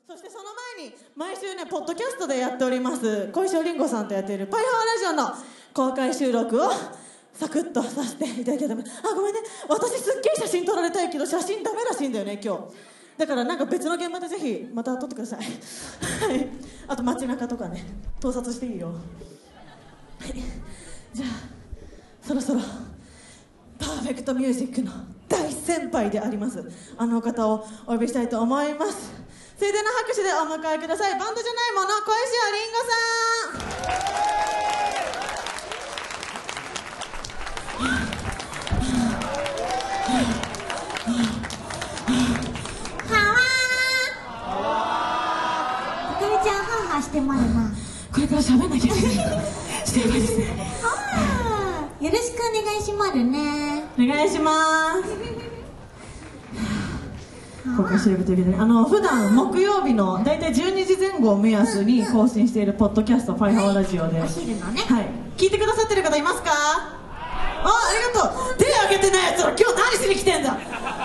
そしてその前に毎週ねポッドキャストでやっております小石尾りんごさんとやっているパイハワラジオの公開収録をサクッとさせていただきたいと思います。ごめんね、私すっげえ写真撮られたいけど写真ダメらしいんだよね今日。だからなんか別の現場でぜひまた撮ってくださいはい、あと街中とかね盗撮していいよ。はい、じゃあそろそろパーフェクトミュージックの大先輩でありますあの方をお呼びしたいと思います。盛大な拍手でお迎えください。バンドじゃないもの小石尾りんごさん。 あかりちゃんハーハーしてまるな。 これから喋んなきゃいけないしてやばいですね。 よろしくお願いしまるね。 お願いします公開収録ということで普段木曜日の大体12時前後を目安に更新しているポッドキャストパイハワラジオで、 お昼のね、 はい、聞いてくださってる方いますか？ありがとう。手挙げてないやつは今日何しに来てんだ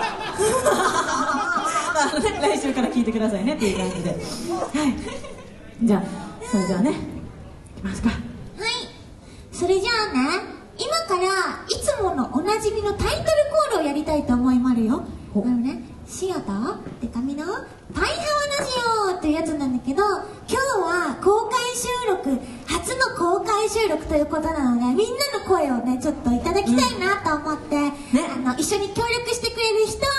来週から聞いてくださいねっていう感じで、はい、じゃあそれじゃあねいきますか。 はい、それじゃあね、今からいつものおなじみのタイトルコールをやりたいと思いまるよ。シオとデカミのパイハワラジオっていうやつなんだけど、今日は公開収録、初の公開収録ということなので、みんなの声をねちょっといただきたいなと思って、一緒に協力してくれる人、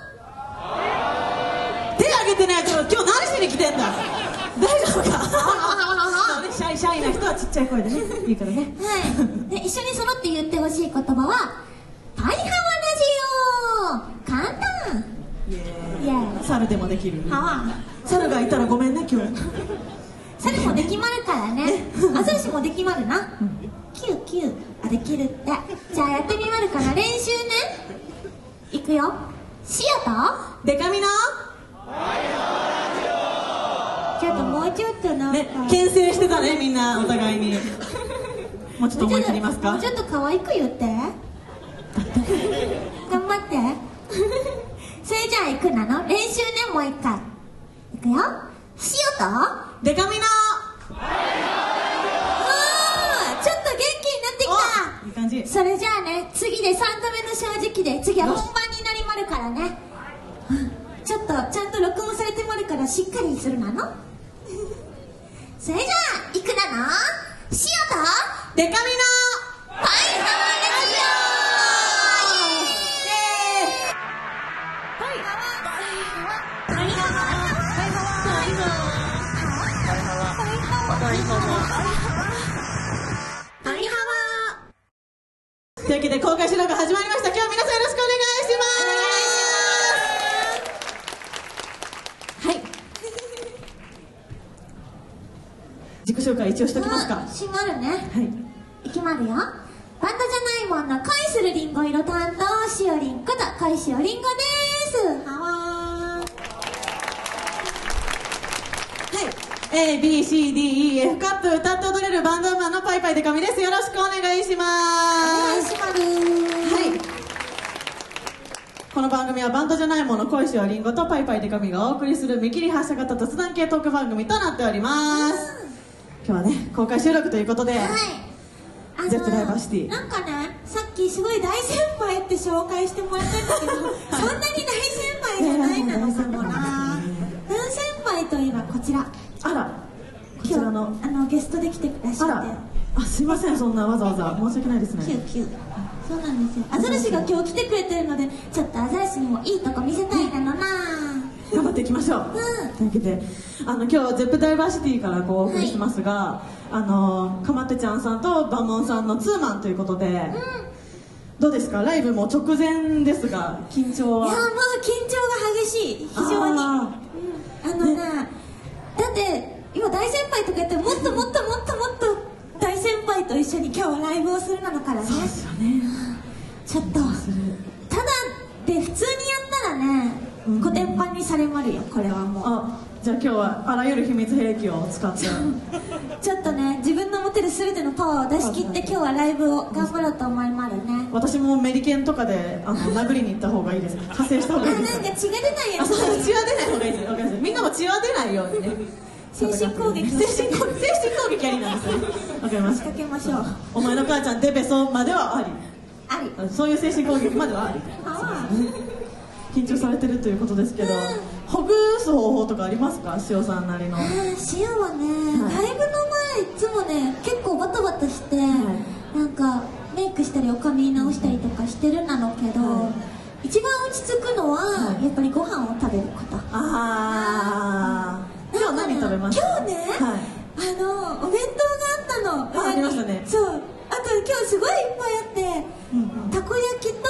手挙げてないやつは今日何しに来てんだ大丈夫かシャイな人はちっちゃい声でねいいからね。 はい、で一緒に揃って言ってほしい言葉はパイハワラジオ。簡単。 イエーイ。猿でもできる。猿がいたらごめんね今日。 猿もできまるからね。アザラシもできまるな。キューキューできるって。じゃあやってみまるから練習ね。いくよ。シオとデカミのちょっともうちょっとなんか牽制してたねみんなお互いにもうちょっと思い切りますか。 もうちょっと可愛く言って頑張ってそれじゃあ行くなの練習ね。もう一回いくよ。シオとデカミのちょっと元気になってきた。 いい感じ。 それじゃあね、次で3度目の正直で次は本番になりまるからね。ちょっとちゃんと録音されてまるからしっかりするなのそれじゃあいくなの。シオとデカミのパイハワラジオ。というわけで公開収録始まりました。今日は皆さんよろしくお願いします。はい自己紹介一応しておきますか。 しまるね。 はい、 いきまるよ。バンドじゃないもんの恋するりんご色担当しおりんこと小石尾りんごです。はわー。はい、ABCDEF カップ歌って踊れるバンドウーマンのパイパイデカミです。よろしくお願いします。 お願いしまる。 はい、この番組はバンドじゃないもの小石尾りんごとパイパイデカミがお送りする見切り発車型雑談系トーク番組となっております。今日はね公開収録ということで、 はい、 ZEPダイバーシティなんかね、さっきすごい大先輩って紹介してもらったんだけど、そんなに大先輩じゃないなのかもな。大先輩といえばこちら、 あらこちらのゲストで来てくださって、 すいませんそんなわざわざ申し訳ないですね。 キューキュー。そうなんですよ。アザラシが今日来てくれてるので、ちょっとアザラシにもいいとこ見せたいなのな。 頑張っていきましょう。というわけで今日は ZEP ダイバーシティからお送りしますが、かまってちゃんさんとバモンさんのツーマンということで、どうですかライブも直前ですが緊張は？ いやもう緊張が激しい、非常に。だって今大先輩とか言ってもっともっともっともっと大先輩と一緒に今日はライブをするなのからね。 そうですよね。 ちょっとただで普通にやったらね、コテンパンにされまるよ。これはもうじゃあ今日はあらゆる秘密兵器を使ってちょっとね自分の持ってる全てのパワーを出し切って今日はライブを頑張ろうと思いまるね。 私もメリケンとかで殴りに行った方がいいですか？加勢した方がいいですか？ なんか血が出ないやつ。 血は出ない方がいいです。みんなも血は出ないないようにね。 精神攻撃精神攻撃ありなんですね。わかりました。 仕掛けましょう。 お前の母ちゃんデベソまではあり。 あり。 そういう精神攻撃まではあり。緊張されてるということですけど、ほぐす方法とかありますか、塩さんなりの。 塩はね、ライブの前いつもね結構バタバタして、なんかメイクしたりお髪直したりとかしてるなのけど、一番落ち着くのはやっぱりご飯を食べること。今日何食べました？今日ね、お弁当があったの。 ありましたね。 そう。あと今日すごいいっぱいあって、たこ焼きと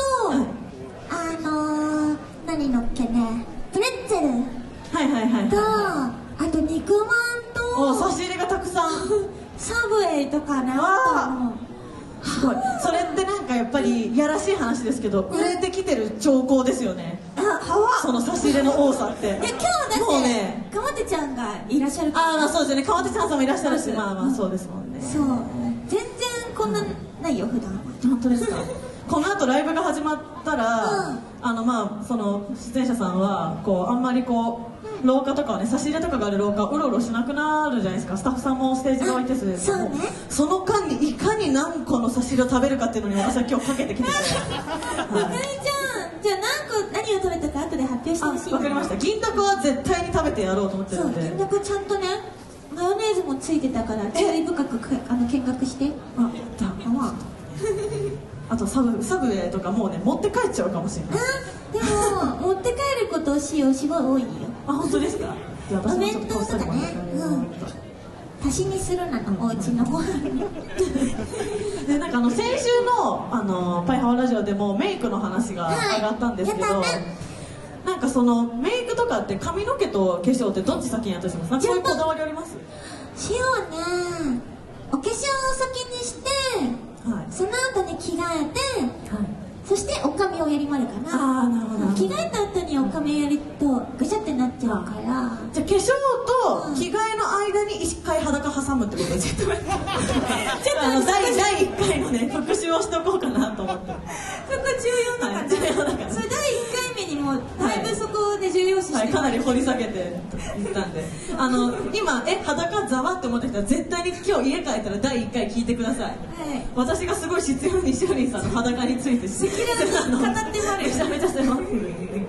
何のっけね、プレッツェルと、あと肉まんと差し入れがたくさん。 サブウェイとかね。 すごい。それってなんかやっぱりやらしい話ですけど、売れてきてる兆候ですよね。その差し入れの多さって。 今日だってかまてちゃんがいらっしゃるから。 そうですよね。かまてちゃんさんもいらっしゃるし、まあまあそうですもんね。 そう。全然こんなないよ普段は。 本当ですか。この後ライブが始まったら、その出演者さんはこうあんまりこう廊下とかはね、差し入れとかがある廊下うろうろしなくなるじゃないですか。スタッフさんもステージ側にいて、その間にいかに何個の差し入れを食べるかっていうのに私は今日かけてきてて。 ゆかりちゃん、じゃあ何を食べたか後で発表してほしい。 わかりました。銀だこは絶対に食べてやろうと思ってるんで。 銀だこちゃんとね、マヨネーズもついてたから注意深く見学して。 あとサブウェイとかもうね持って帰っちゃうかもしれない。 でも持って帰ることをしようすごい多いよ。 本当ですか。 お弁当とかね、足しにするなの、お家のご飯に。 でなんか先週のパイハワラジオでもメイクの話が上がったんですけど、なんかそのメイクとかって髪の毛と化粧ってどっち先にやったりします？なんかそういうこだわりあります？ 塩はね、お化粧を先にして、その後に着替えて、そしてお髪をやりまるかな。 なるほど。 着替えた後にお髪をやるとぐしゃってなっちゃうから、 じゃあ化粧と着替えの間に一回裸挟むってことです。ちょっと第1回のね復習をしとこうかなと思って。 そこ重要だから。それ第1回目にもだいぶそこで重要視して、 かなり掘り下げて言ったんで、今裸ざわって思った人は絶対に今日家帰ったら第1回聞いてください。私がすごい必要にしゅりんさんの裸について語ってもらる。 めちゃめちゃしてます。 裸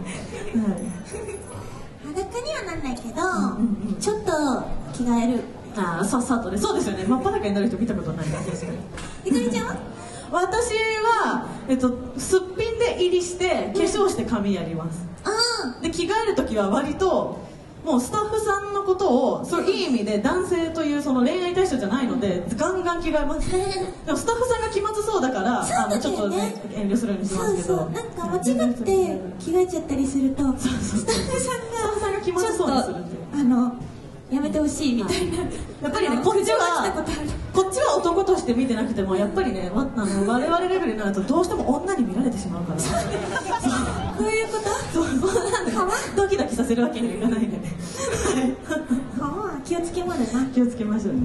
にはなんないけど、ちょっと着替える。 さっさとね。そうですよね。真っ裸になる人見たことないです。 ゆかりちゃんは？ 私はすっぴんで入りして化粧して髪やります。で着替える時は割ともうスタッフさんのことをそういい意味で男性というその恋愛対象じゃないのでガンガン着替えます。でもスタッフさんが気まずそうだからちょっとね遠慮するようにしますけど、 なんか間違って着替えちゃったりするとスタッフさんが気まずそうにするんでやめてほしいみたいな。 やっぱりねこっちは男として見てなくてもやっぱりね我々レベルになるとどうしても女に見られてしまうから。 そういうこと？ そうなんでドキドキさせるわけにはいかないんでね。 気をつけまるな。 気をつけましょうね。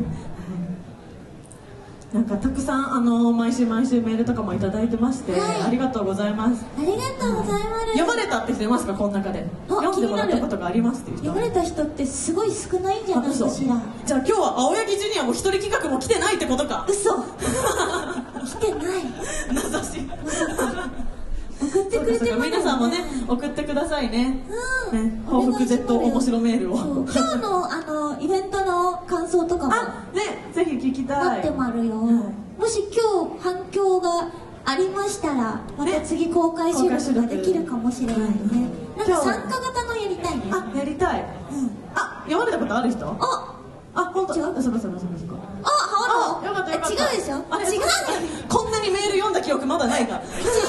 なんかたくさん毎週メールとかもいただいてまして、ありがとうございます。 ありがとうございます。 読まれたって人いますか？この中で読んでもらったことがありますっていう人。 読まれた人ってすごい少ないんじゃないかしら。 じゃあ今日は青柳ジュニアも一人企画も来てないってことか。 嘘。来てない。 名指し。 送ってくれてます。 皆さんもね送ってくださいね。報復 Z 面白メールを。 今日のイベントの感想とかもぜひ聞きたい。 待ってまるよ。もし今日反響がありましたらまた次公開収録ができるかもしれないね。なんか参加型のやりたいね。 やりたい。読まれたことある人？本当。違う。そうか。よかった。 違うでしょ。違う。 こんなにメール読んだ記憶まだないから。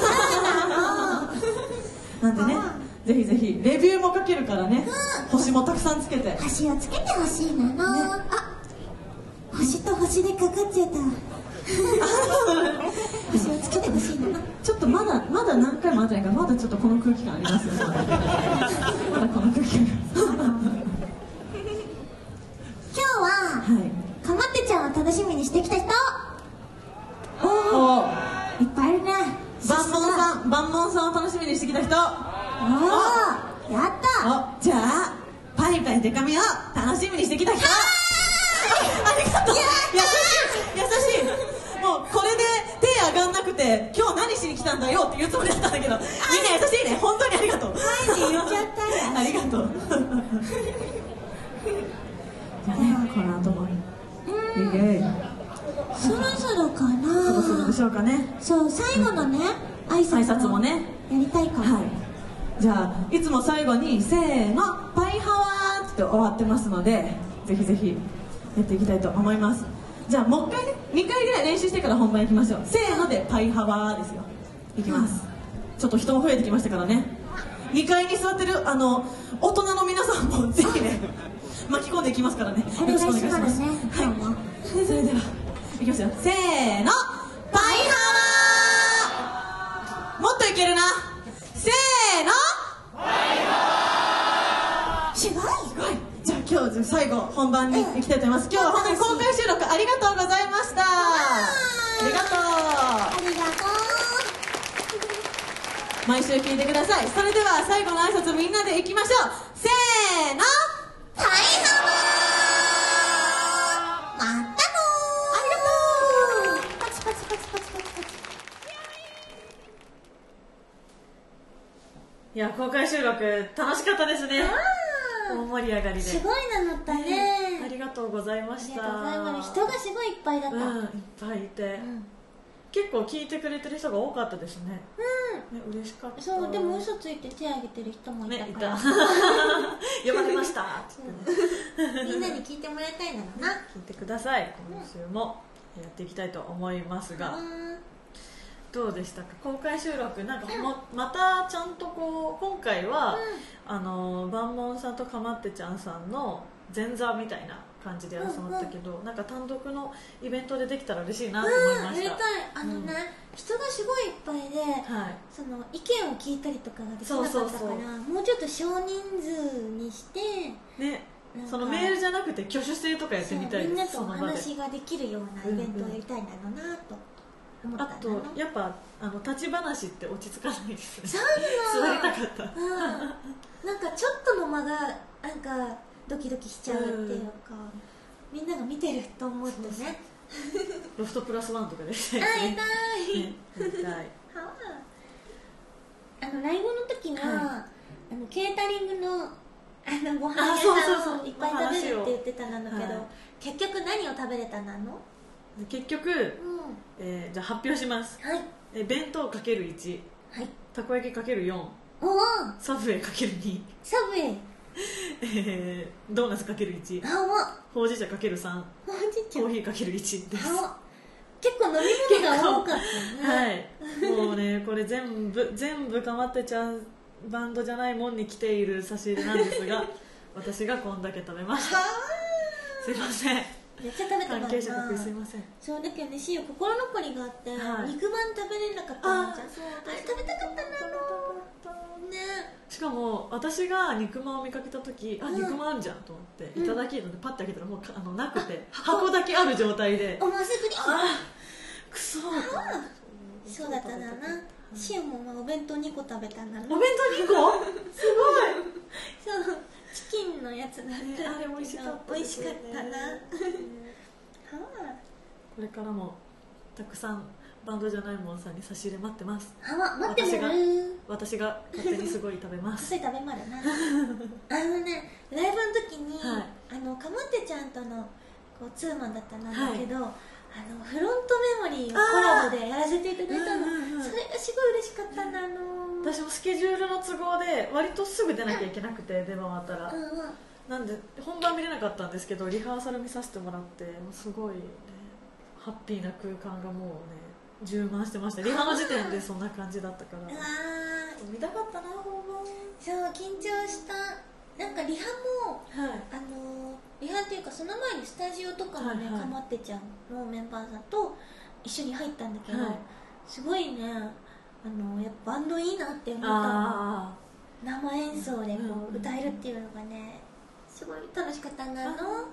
なんでね、ぜひぜひレビューも書けるからね。星もたくさんつけて。 星をつけてほしいな。星と星でかかっちゃった。星をつけてほしいな。 ちょっとまだ何回もあったんやから、まだちょっとこの空気感ありますよね。まだこの空気感。 今日はかまってちゃんを楽しみにしてきた人。いっぱいいるね。 万門さんを楽しみにしてきた人。 やった。 じゃあパイデカミを楽しみにしてきた人はありがとう。優しいもうこれで手上がんなくて今日何しに来たんだよって言うつもりだったんだけど、みんな優しいね、本当にありがとう。 はいって言っちゃったらありがとう。じゃあね、この後もそろそろかな。 そろそろでしょうかね。 そう、最後のね、挨挨拶もねやりたいかも。 はい、じゃあいつも最後にせーのパイハワーって終わってますので、ぜひぜひやっていきたいと思います。じゃあもう一回ね、2回ぐらい練習してから本番いきましょう。せーのでパイハワーですよ。いきます、ちょっと人も増えてきましたからね。2階に座ってる大人の皆さんもぜひね巻き込んでいきますからね。よろしくお願いします。 はい、 それではいきますよ。せーのパイハワー。もっといけるな。せーのすごい。 じゃあ今日最後本番に行きたいと思います。今日は本当に公開収録ありがとうございました。ありがとう。 ありがと毎週聞いてください。それでは最後の挨拶みんなでいきましょう。せーのう。パイハワー。またのー。ありがとう。パチパチパチパチパチパチ。 いや、公開収録楽しかったですね。大盛り上がりで。 すごいの乗ったね。 ありがとうございました。 ありがとうございます。人がすごいいっぱいだった。 いっぱいいて、結構聞いてくれてる人が多かったですね。ね、嬉しかった。 そう、でも嘘ついて手挙げてる人もいたから、 呼ばれましたみんなに聞いてもらいたいなのな。 聞いてください。今週もやっていきたいと思いますが、どうでしたか公開収録。なんかまたちゃんとこう今回は、万門さんとかまってちゃんさんの前座みたいな感じでやらせてもらったけど、なんか単独のイベントでできたら嬉しいなと思いました。 やりたい。人がすごいいっぱいで、その意見を聞いたりとかができなかったから、もうちょっと少人数にしてね、 そのメールじゃなくて挙手制とかやってみたいです。 みんなとお話ができるようなイベントをやりたいんだろうなと思ったんだ。 あとやっぱ立ち話って落ち着かないですね。 そう座りたかった。 なんかちょっとの間がなんかドキドキしちゃうっていうか、みんなが見てると思うとね。 ロフトプラスワンとかでしたい。 ライブの時はケータリングのご飯屋さんをいっぱい食べるって言ってたんだけど、結局何を食べれたなの？ 結局、じゃあ発表します。弁当 ×1、たこ焼き ×4、サブウェイ ×2、 サブウェイ、 ドーナツ ×1、ほうじ茶 ×3、コーヒー ×1 です。 結構飲み物が多かったね。 もうね、これ全部かまってちゃんバンドじゃないもんに来ている差し入れなんですが私がこんだけ食べました。すいません、 めっちゃ食べたからな。 関係者がすいません。 そうだけどね、しよ心残りがあって、肉まん食べれなかったんじゃん。あれ食べたかったなね。 しかも私が肉まんを見かけた時、肉まんあるじゃんと思っていただきのでパッて開けたらもうなくて、箱だけある状態で、 思わせぶり。 くそそうだったんだな。しおもお弁当2個食べたんだな。 お弁当2個すごい。そう、チキンのやつだった。 あれ美味しかった。 美味しかったな。 これからもたくさんバンドじゃないもんさんに差し入れ待ってます。 待ってもらう。 私が勝手にすごい食べます。 それ食べまるな。ね、ライブの時にかまってちゃんとのツーマンだったんだけど、フロントメモリーをコラボでやらせていただいたの。それがすごい嬉しかったんだ。 私もスケジュールの都合で割とすぐ出なきゃいけなくて、出回ったら、なんで本番見れなかったんですけど、リハーサル見させてもらって、もうすごいね、ハッピーな空間がもうね充満してました。リハの時点でそんな感じだったから、見たかったな本番。 そう、緊張した。なんかリハも、リハっていうかその前にスタジオとかもね、かまってちゃんのメンバーさんと一緒に入ったんだけど、すごいね、やっぱバンドいいなって思ったの。生演奏でこう歌えるっていうのがね、すごい楽しかったんだ。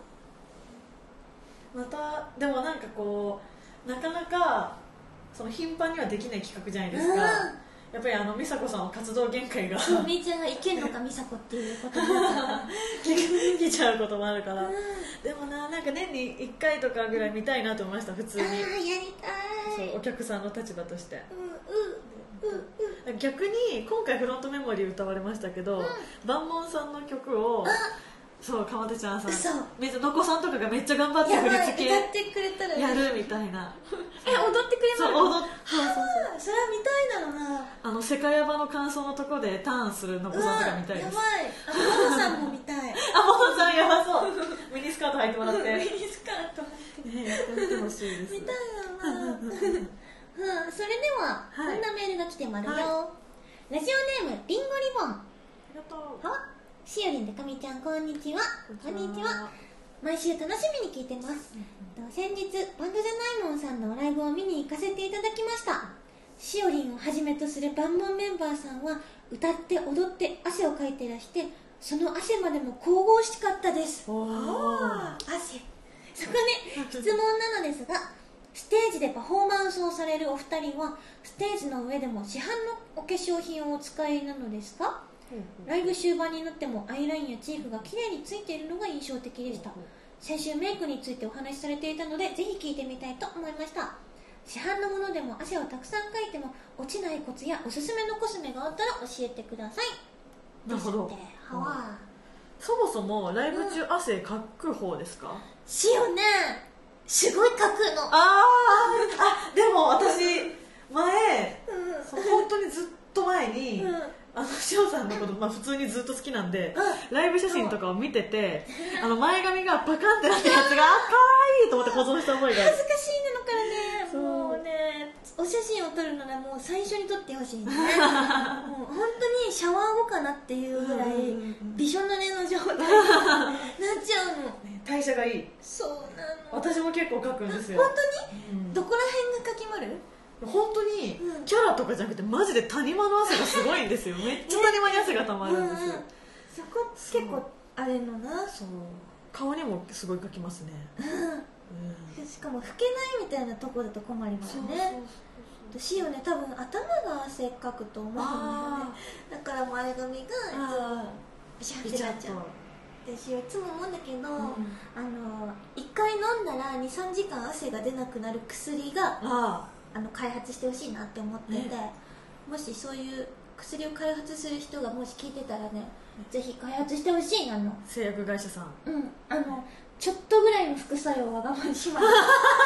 またでもなんかこうなかなかその頻繁にはできない企画じゃないですか。 やっぱり美佐子さんの活動限界がそう、みーちゃんがいけんのか美佐子っていうことになった結局見ちゃうこともあるから、でもなんか年に1回とかぐらい見たいなと思いました、普通に。 やりたい。 そう、お客さんの立場として、逆に今回フロントメモリー歌われましたけど、万門さんの曲をそう、かまてちゃんさん、のこさんとかがめっちゃ頑張って振り付け歌ってくれたらやるみたいな。 踊ってくれます。 そう、踊って、 それは見たいだろうな。 世界ヤバの感想のとこでターンするのこさんとか見たいです。 やばい。モノさんも見たい。 モノさんやばそう。ミニスカート履いてもらって。 ミニスカート履いて。 やってほしいです。 見たいだろうな。それでは、こんなメールが来てまるよ。ラジオネームリンゴリボン。 やったー。 しおりんでかみちゃん、こんにちは。こんにちは。毎週楽しみに聞いてます。先日バンドじゃないもんさんのライブを見に行かせていただきました。しおりんをはじめとするバンモンメンバーさんは歌って踊って汗をかいてらして、その汗までも神々しかったです。汗。そこで質問なのですが、ステージでパフォーマンスをされるお二人はステージの上でも市販のお化粧品をお使いなのですか？ライブ終盤になってもアイラインやチークがきれいについているのが印象的でした。先週メイクについてお話しされていたのでぜひ聞いてみたいと思いました。市販のものでも汗をたくさんかいても落ちないコツやおすすめのコスメがあったら教えてください。 なるほど。そもそもライブ中汗かく方ですか？ しよね、すごいかくの。 でも私前、本当にずっと前に、しおさんのこと、普通にずっと好きなんで、ライブ写真とかを見てて、前髪がバカンってなったやつがかわいいと思って保存した覚えがある。 恥ずかしいのからね、もうね、お写真を撮るならもう最初に撮ってほしいね。もう本当にシャワー後かなっていうぐらいびしょ濡れの状態になっちゃうの。 代謝がいい。 そうなの。 私も結構描くんですよ。 本当に？どこら辺がかきまる？ 本当にキャラとかじゃなくてマジで谷間の汗がすごいんですよ。めっちゃ谷間に汗がたまるんですよ。 そこ結構あれのな。 そう、顔にもすごい描きますね。 しかも拭けないみたいなとこだと困りますね。しよね、多分頭が汗かくと思うんだよね。だから前髪がビシャってなっちゃう。私はいつも思うんだけど、1回飲んだら 2,3 時間汗が出なくなる薬が開発してほしいなって思ってて、もしそういう薬を開発する人がもし聞いてたらね、ぜひ開発してほしいなの。 製薬会社さん。 ちょっとぐらいの副作用は我慢します。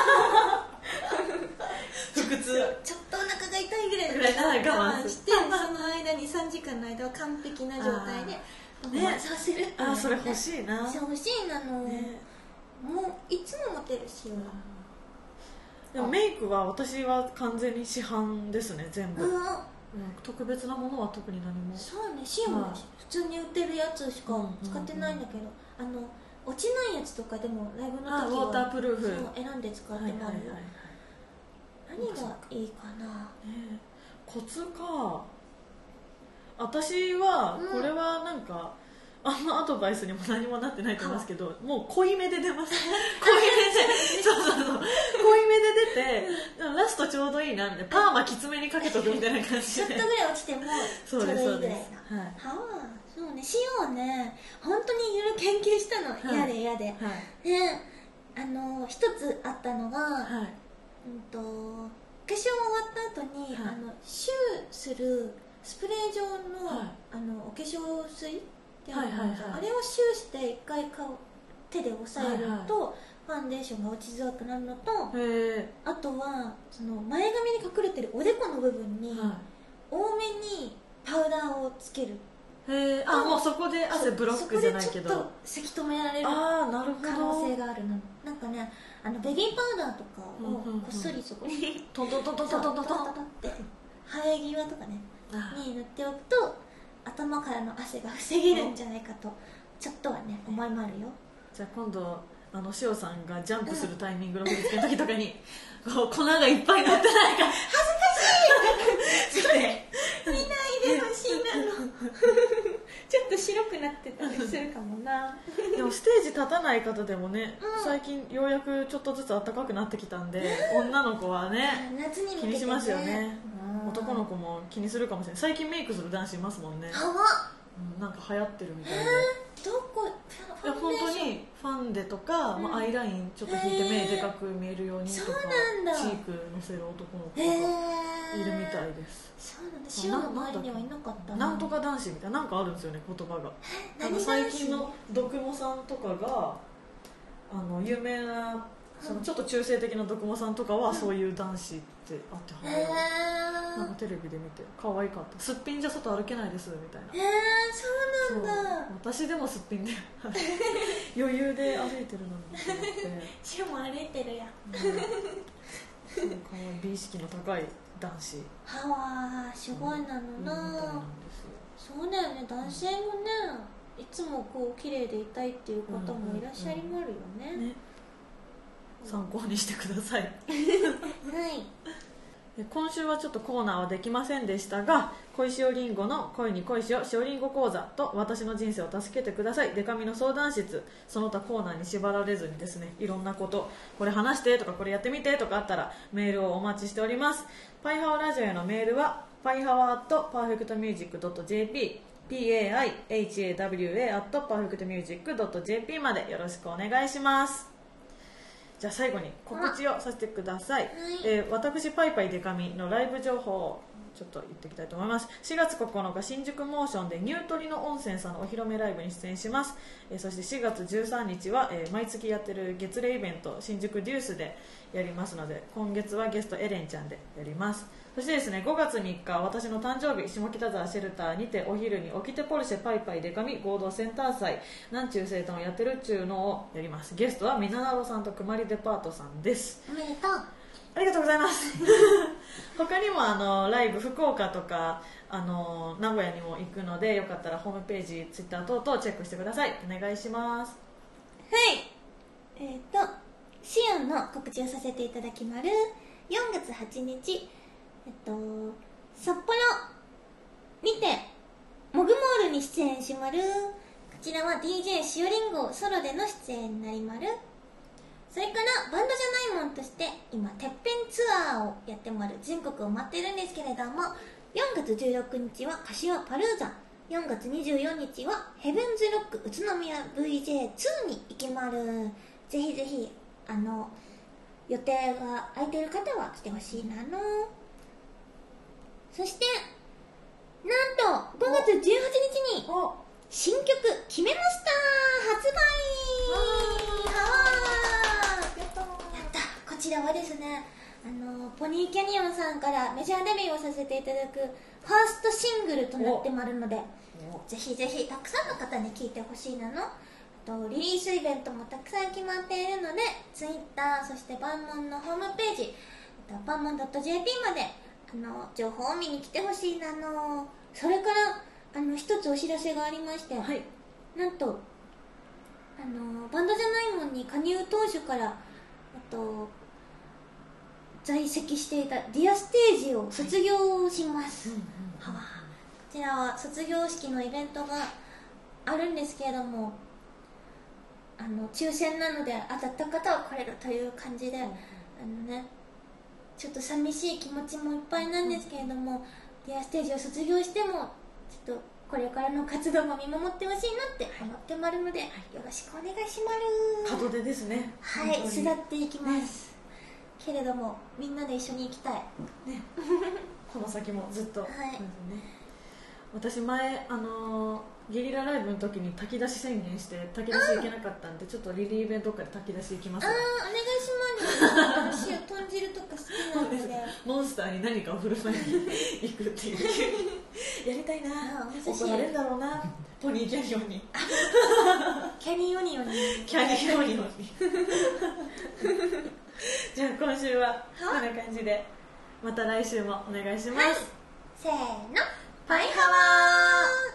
腹痛。 ちょっとお腹が痛いぐらいの我慢して、その間に3時間の間は完璧な状態でそうする。 それ欲しいな。 欲しいなの。もういつも持てるし。 でもメイクは私は完全に市販ですね、全部。特別なものは特に何も。 そうね、シオも普通に売ってるやつしか使ってないんだけど、落ちないやつとかでもライブの時はウォータープルーフ選んで使ってもらうよ。何がいいかな。 コツか。私はこれはなんかあんまアドバイスにも何もなってないと思いますけど、もう濃いめで出ます。濃いめで、そう濃いめで出て、ラストちょうどいいなみたいな、パーマきつめにかけとくみたいな感じで、 ちょっとぐらい落ちてもちょうどいいぐらいな。そうね、塩をね、本当にいろいろ研究したの。やでやで。で、一つあったのが、化粧終わった後にシューするスプレー状のお化粧水あれをシューして一回手で押さえるとファンデーションが落ちづらくなるのと、あとはその前髪に隠れてるおでこの部分に多めにパウダーをつける。 もうそこで汗ブロックじゃないけど、 そこでちょっとせき止められる可能性があるの。なんかね、ベビーパウダーとかをこっそりそこにトントントントントントントンって生え際とかねに塗っておくと頭からの汗が防げるんじゃないかとちょっとはね思いもあるよ。 じゃあ今度しおさんがジャンプするタイミングの振り付けの時とかに粉がいっぱい乗ってないか恥ずかしいそれ見ないでほしいなのちょっと白くなってたりするかもなでもステージ立たない方でもね、最近ようやくちょっとずつ暖かくなってきたんで、女の子はね夏に向けてね気にしますよね。 男の子も気にするかもしれない。最近メイクする男子いますもんね。なんか流行ってるみたいで、 どこいや本当にファンデとか、アイラインちょっと引いて目でかく見えるようにとか、チークのせる男の子とかいるみたいです。 そうなんだ。シオの周りにはいなかったなんとか男子みたいな、なんかあるんですよね、言葉が。なんか最近のドクモさんとかが有名なそのちょっと中性的なドクモさんとかはそういう男子ってあってはなんかテレビで見て可愛かった。すっぴんじゃ外歩けないですみたいな。 そうなんだ。 私でもすっぴんで余裕で歩いてるのにと思ってシオも歩いてるやん。 可愛い美意識の高い男子すごいなのな。そうだよね、男性もねいつもこう綺麗でいたいっていう方もいらっしゃりまるよね。 参考にしてください。 はい。 今週はちょっとコーナーはできませんでしたが、小石おりんごの恋に恋しようしおりんご講座と私の人生を助けてくださいデカミの相談室、その他コーナーに縛られずにですね、いろんなことこれ話してとかこれやってみてとかあったらメールをお待ちしております。パイハワラジオへのメールはパイハワ@perfectmusic.jp paihawa@perfectmusic.jp までよろしくお願いします。じゃあ最後に告知をさせてください。私パイパイデカミのライブ情報をちょっと言っていきたいと思います。4月9日新宿モーションでニュートリの温泉さんのお披露目ライブに出演します。そして4月13日は毎月やってる月例イベント新宿デュースでやりますので、今月はゲストエレンちゃんでやります。そしてですね、5月3日私の誕生日、下北沢シェルターにてお昼に起きてポルシェパイパイデカミ合同センター祭なんちゅう生誕をやってるっちゅうのをやります。ゲストはみななろさんとくまりデパートさんです。 おめでとう。 ありがとうございます他にもライブ福岡とか名古屋にも行くので、よかったらホームページツイッター等々チェックしてください。お願いします。 はい。シオンの告知をさせていただきまる。4月8日札幌にてモグモールに出演しまる。こちらは DJ しおりんごソロでの出演になりまる。それからバンドじゃないもんとして今てっぺんツアーをやってまる。全国を回っているんですけれども、4月16日は柏パルーザ、4月24日はヘブンズロック宇都宮 VJ2 に行けまる。ぜひぜひ予定が空いている方は来てほしいなの。そしてなんと5月18日に新曲「キメモスター」発売。やった。こちらはですね、ポニーキャニオンさんからメジャーデビューをさせていただくファーストシングルとなってまるので、ぜひぜひたくさんの方に聴いてほしいなの。リリースイベントもたくさん決まっているので、Twitter そしてバンモンのホームページバンモン .jp まで情報を見に来てほしいなの。それから一つお知らせがありまして、はい、なんとバンドじゃないもんに加入当初から在籍していたディアステージを卒業します、こちらは卒業式のイベントがあるんですけれども、抽選なので当たった方は来れるという感じで、ちょっと寂しい気持ちもいっぱいなんですけれども、ディアステージを卒業してもちょっとこれからの活動も見守ってほしいなって思ってまるので、よろしくお願いしまる。 門出ですね。 はい、巣立っていきます、けれどもみんなで一緒に行きたい、 この先もずっと、 はい、 私前ゲリラライブの時に炊き出し宣言して炊き出し行けなかったんで、ちょっとリリーベントかで炊き出し行きます。 お願いします。私は豚汁とか好きなのでモンスターに何かを振る舞いに行くっていうやりたいな。怒られるんだろうな、ポニーキャニオンにキャニオニオンにキャニオニオンにじゃあ今週はこんな感じで、また来週もお願いします。 せーの、 パイハワー。